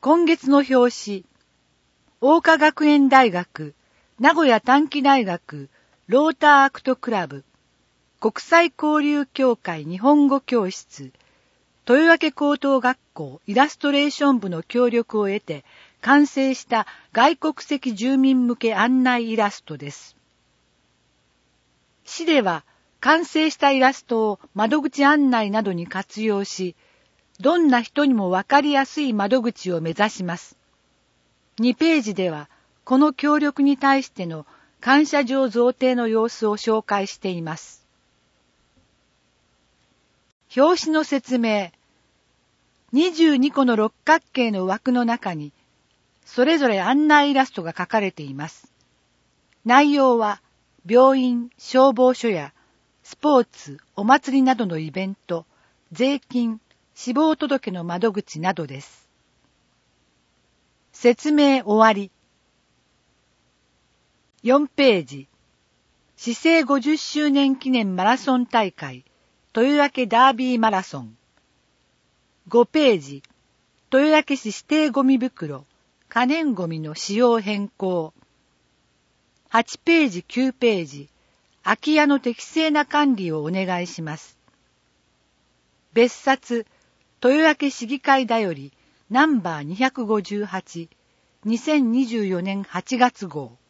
今月の表紙、桜花学園大学、名古屋短期大学、ローターアクトクラブ、国際交流協会日本語教室、豊明高等学校イラストレーション部の協力を得て完成した外国籍住民向け案内イラストです。市では完成したイラストを窓口案内などに活用し、どんな人にもわかりやすい窓口を目指します。2ページではこの協力に対しての感謝状贈呈の様子を紹介しています。表紙の説明。22個の六角形の枠の中にそれぞれ案内イラストが描かれています。内容は病院、消防署やスポーツ、お祭りなどのイベント、税金、死亡届の窓口などです。説明終わり。4ページ。市政50周年記念マラソン大会、豊明ダービーマラソン。5ページ。豊明市指定ゴミ袋、可燃ゴミの使用変更。8ページ、9ページ。空き家の適正な管理をお願いします。別冊、豊明市議会だより、ナンバー258、2024年8月号。